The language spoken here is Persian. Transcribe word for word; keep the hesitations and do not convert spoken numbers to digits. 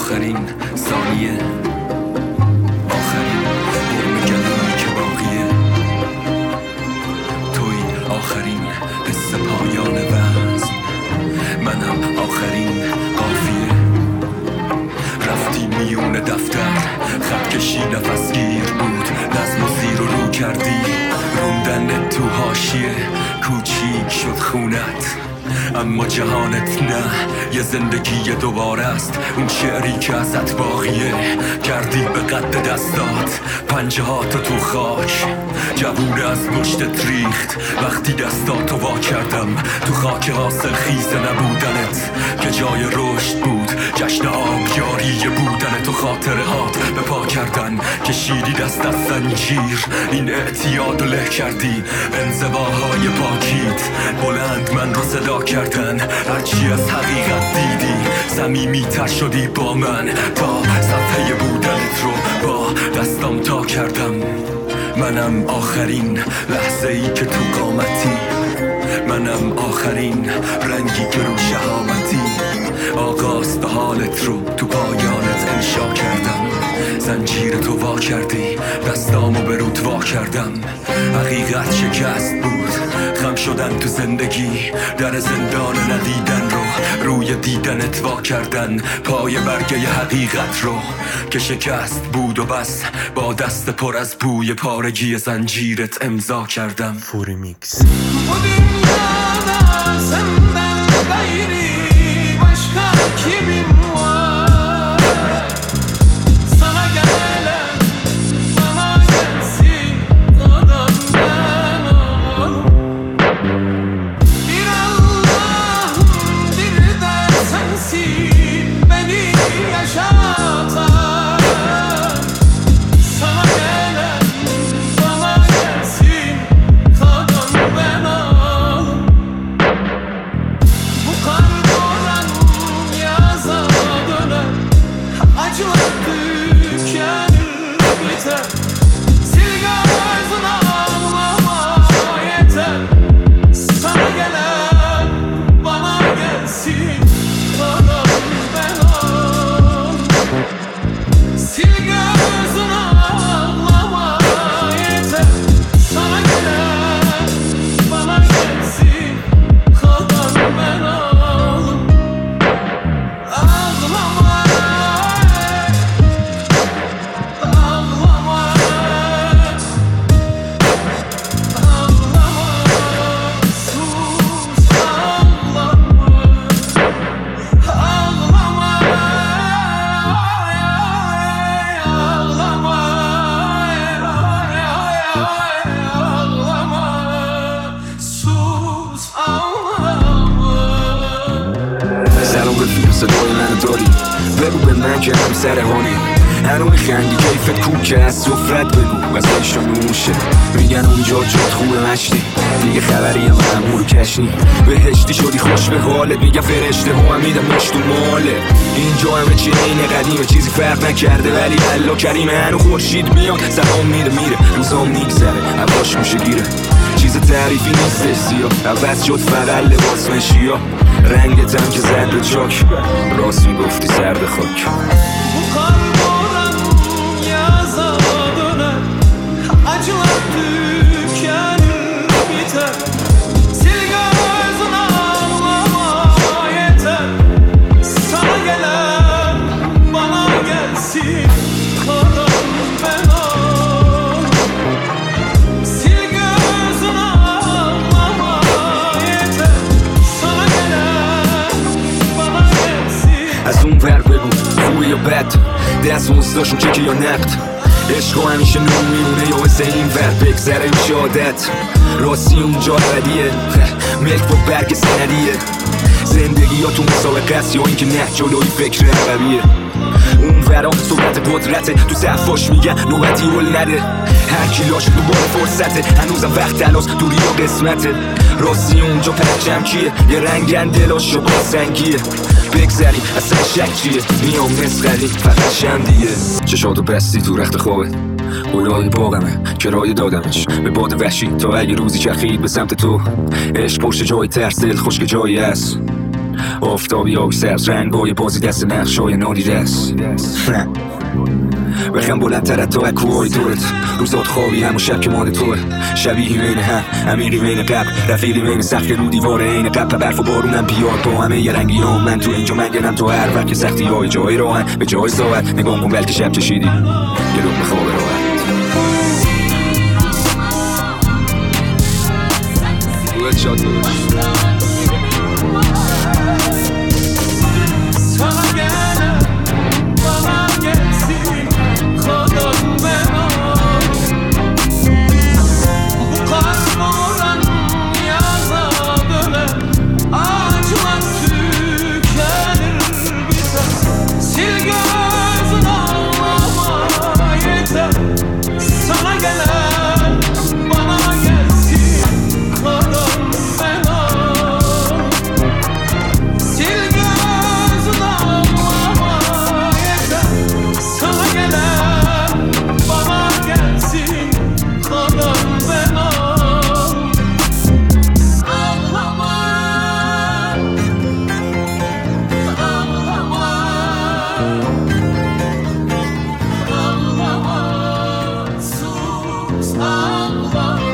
آخرین ثانیه، آخرین برم گلومی که باقیه، توی آخرین حس پایان وزن، منم آخرین قافیه. رفتی میون دفتر، خط کشی نفسگیر بود، نظم و زیر و رو کردی، روندن تو حاشیه، کوچیک شد خونت اما جهانت نه، یه زندگی دوباره است، اون شعری که ازت باقیه. کردی به قد دستات پنجه هاتو تو خاک، جوونه از مشتت ریخت وقتی دستاتو وا کردم. تو خاک حاصل خیز نبودنت که جای رشد بود، جشن آبیاری بودنت و خاطره هات به پا کردن. کشیدی دست از زنجیر، این اعتیاد له کردی، انزواهای پاکیت بلند من رو صدا کردن. هرچی از حقیقت دیدی صمیمی تر شدی با من، تا صفحه بودنت رو با دستم تا کردم. منم آخرین لحظه ای که تو قامتی، منم آخرین رنگی که رو شهامتی. آغاز به حالت رو تو پایانت انشا کردم، زنجیر تو وا کردی، دستامو به رود وا کردم. حقیقت شکست بود، خم شدن تو زندگی، در زندان ندیدن رو روی دیدنت وا کردن. پای برگه حقیقت رو که شکست بود و بس، با دست پر از بوی پارگی زنجیرت امضا کردم. فوری میکس. Bu dünyada senden gayri başka kimim var? Sana gelen bana gelsin, adam ben ol. Bir Allah'ım bir de sensin beni yaşatan. Sana gelen bana gelsin, adam ben ol. Bu karboran yaza döner, acılar tükenir biter. Sil gözün ağlama yeter. Sana gelen bana gelsin, adam ben ol. Sil gözün ağlama yeter. Sana gelen bana gelsin, adam ben ol. Ağlama, ağlama, ağlama, sus ağlama, ağlama, ağlama, ağlama, sus ağlama. سلام رفیق، صدای منو داری؟ بگو به من که هم سرحانی، هنو میخندی کیفت کوک که از سفرت بگو از ایشون موشه. میگن اونجا جات خوبه مشتی، دیگه خبری هم همون کشنی. بهشتی شدی خوش به حالت، میگن فرشته ها هم میدم مشت و ماله. اینجا همه چی این قدیمه، چیزی فرق نکرده ولی الله کریمه. هنو خورشید میاد سلام میده میره، روزام میگذره هواش میشه گیره. چیز تعریفی نیستش زیاد، عوض شد فقط لباس مشیا. رنگت هم که زد به چاک، راست میگفتی سرد خاک. Bu karboran yaza döner, acılar tükenir biter. Sil gözün ağlama yeter. Sana gelen bana gelsin, adam ben ol. Sil gözün ağlama yeter. Sana gelen bana gelsin. از اون ور بگو خوبه یا بد، دست مستاشون چکه یا نقد. عشق همیشه نون میمونه یا مثل این ور بگذره میشه عادت. راستی اونجا بدیه، ملک با برگ سندیه. زندگی یا تو مسابقه است یا اینکه نه جلوی فکر عقبیه. اون ورا صحبت قدرته، تو صفاش میگن نوبتی هل نده. هر کی لاش دوباره فرصته، هنوزم وقت تلاس دوری یا قسمته. راستی اونجا پرچم کیه، یه رنگن دلاش و باسنگیه. بگذری اصلا شک چیه، میام مسخری فقط شمدیه. چشاتو بستی تو رخت خوابت، گلای باغمه کرایه دادمش به باد وحشی. تا اگه روزی چرخید به سمت تو، عشق پشت جای ترس، دل خشک جایی هست. آفتابی آبی سبز رنگای بازی دست نقشای نادیدست بخم بلندتر از تو و کوهای دورت روزات خوابی همون شب که مال توه شبیهی بین هم امیری بین قبل رفیقی بین سخت رو دیواره این قبل برف و بارونم بیار با همه یه رنگی هم من تو اینجا منگنم تو هر وقت که سختی های جای راهن به جای ساعت نگاه کن بلکه شب چشیدی یه لقمه خواب راحت بوید شاد داشت Allah